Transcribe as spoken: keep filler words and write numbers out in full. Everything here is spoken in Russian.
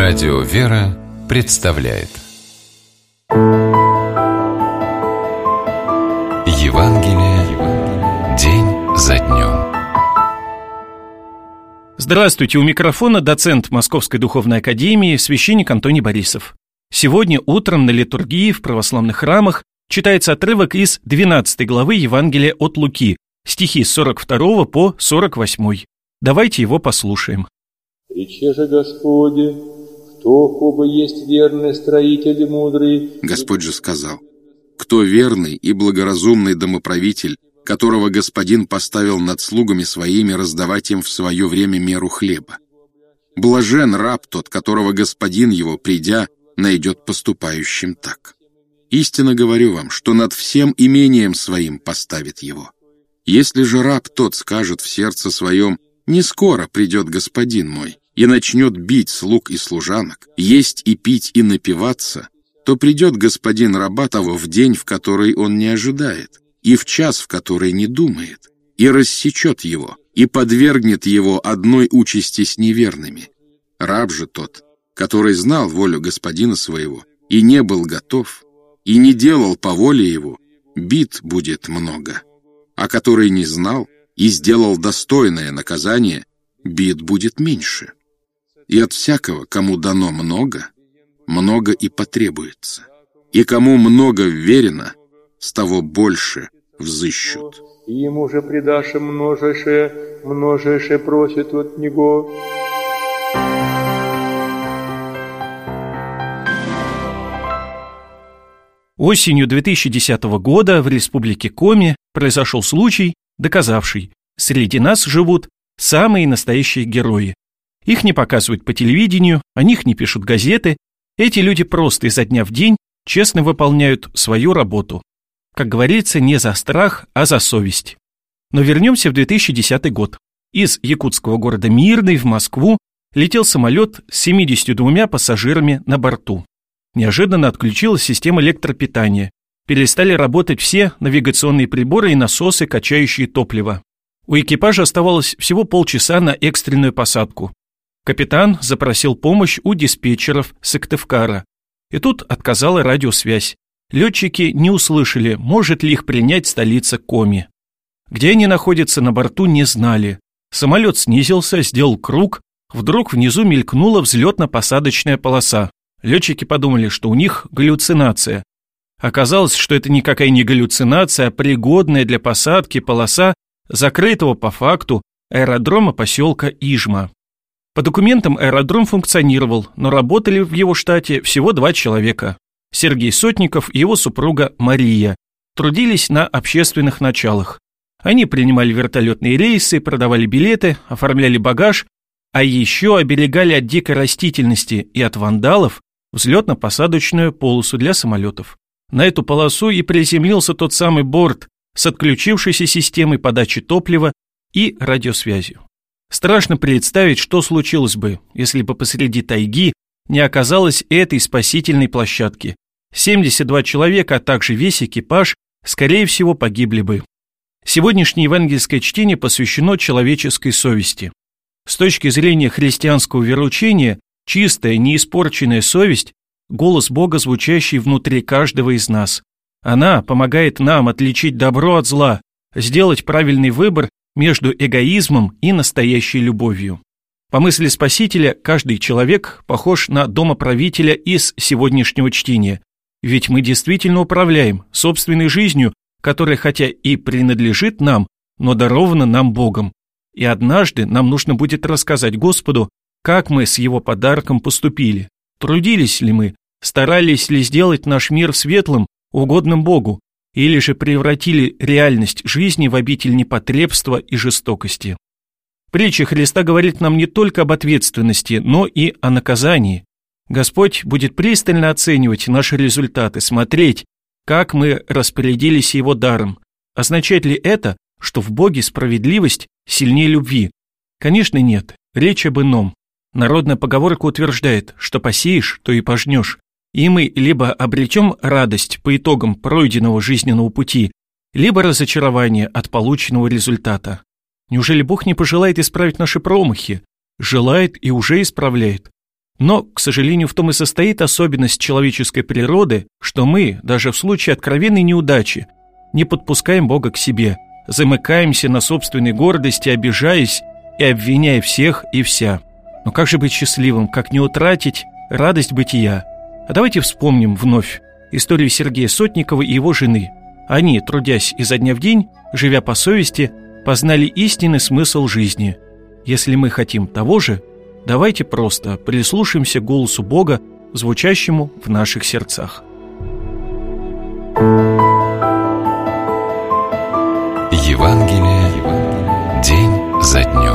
Радио «Вера» представляет Евангелие день за днем. Здравствуйте, у микрофона доцент Московской Духовной Академии, священник Антоний Борисов. Сегодня утром на литургии в православных храмах читается отрывок из двенадцатой главы Евангелия от Луки, стихи с сорок второго по сорок восьмой. Давайте его послушаем. «Рече же Господи, кто хобо есть верный строитель и мудрый?» Господь же сказал: «Кто верный и благоразумный домоправитель, которого Господин поставил над слугами своими раздавать им в свое время меру хлеба? Блажен раб тот, которого Господин его, придя, найдет поступающим так. Истинно говорю вам, что над всем имением своим поставит его. Если же раб тот скажет в сердце своем: не скоро придет Господин мой, и начнет бить слуг и служанок, есть и пить и напиваться, то придет господин раба того в день, в который он не ожидает, и в час, в который не думает, и рассечет его, и подвергнет его одной участи с неверными. Раб же тот, который знал волю господина своего, и не был готов, и не делал по воле его, бит будет много. А который не знал и сделал достойное наказание, бит будет меньше. И от всякого, кому дано много, много и потребуется. И кому много вверено, с того больше взыщут. И ему же предашь множеше, множеше просит от него». Осенью две тысячи десятого года в республике Коми произошел случай, доказавший: среди нас живут самые настоящие герои. Их не показывают по телевидению, о них не пишут газеты. Эти люди просто изо дня в день честно выполняют свою работу. Как говорится, не за страх, а за совесть. Но вернемся в две тысячи десятый год. Из якутского города Мирный в Москву летел самолет с семьюдесятью двумя пассажирами на борту. Неожиданно отключилась система электропитания. Перестали работать все навигационные приборы и насосы, качающие топливо. У экипажа оставалось всего полчаса на экстренную посадку. Капитан запросил помощь у диспетчеров Сыктывкара. И тут отказала радиосвязь. Летчики не услышали, может ли их принять столица Коми. Где они находятся на борту, не знали. Самолет снизился, сделал круг. Вдруг внизу мелькнула взлетно-посадочная полоса. Летчики подумали, что у них галлюцинация. Оказалось, что это никакая не галлюцинация, а пригодная для посадки полоса закрытого по факту аэродрома поселка Ижма. По документам аэродром функционировал, но работали в его штате всего два человека. Сергей Сотников и его супруга Мария трудились на общественных началах. Они принимали вертолетные рейсы, продавали билеты, оформляли багаж, а еще оберегали от дикой растительности и от вандалов взлетно-посадочную полосу для самолетов. На эту полосу и приземлился тот самый борт с отключившейся системой подачи топлива и радиосвязью. Страшно представить, что случилось бы, если бы посреди тайги не оказалось этой спасительной площадки. семьдесят два человека, а также весь экипаж, скорее всего, погибли бы. Сегодняшнее евангельское чтение посвящено человеческой совести. С точки зрения христианского вероучения, чистая, неиспорченная совесть – голос Бога, звучащий внутри каждого из нас. Она помогает нам отличить добро от зла, сделать правильный выбор между эгоизмом и настоящей любовью. По мысли Спасителя, каждый человек похож на домоправителя из сегодняшнего чтения, ведь мы действительно управляем собственной жизнью, которая хотя и принадлежит нам, но дарована нам Богом. И однажды нам нужно будет рассказать Господу, как мы с Его подарком поступили, трудились ли мы, старались ли сделать наш мир светлым, угодным Богу, или же превратили реальность жизни в обитель непотребства и жестокости. Притча Христа говорит нам не только об ответственности, но и о наказании. Господь будет пристально оценивать наши результаты, смотреть, как мы распорядились Его даром. Означает ли это, что в Боге справедливость сильнее любви? Конечно, нет. Речь об ином. Народная поговорка утверждает, что посеешь, то и пожнешь. И мы либо обретем радость по итогам пройденного жизненного пути, либо разочарование от полученного результата. Неужели Бог не пожелает исправить наши промахи? Желает и уже исправляет. Но, к сожалению, в том и состоит особенность человеческой природы, что мы, даже в случае откровенной неудачи, не подпускаем Бога к себе, замыкаемся на собственной гордости, обижаясь и обвиняя всех и вся. Но как же быть счастливым, как не утратить радость бытия? А давайте вспомним вновь историю Сергея Сотникова и его жены. Они, трудясь изо дня в день, живя по совести, познали истинный смысл жизни. Если мы хотим того же, давайте просто прислушаемся к голосу Бога, звучащему в наших сердцах. Евангелие день за днем.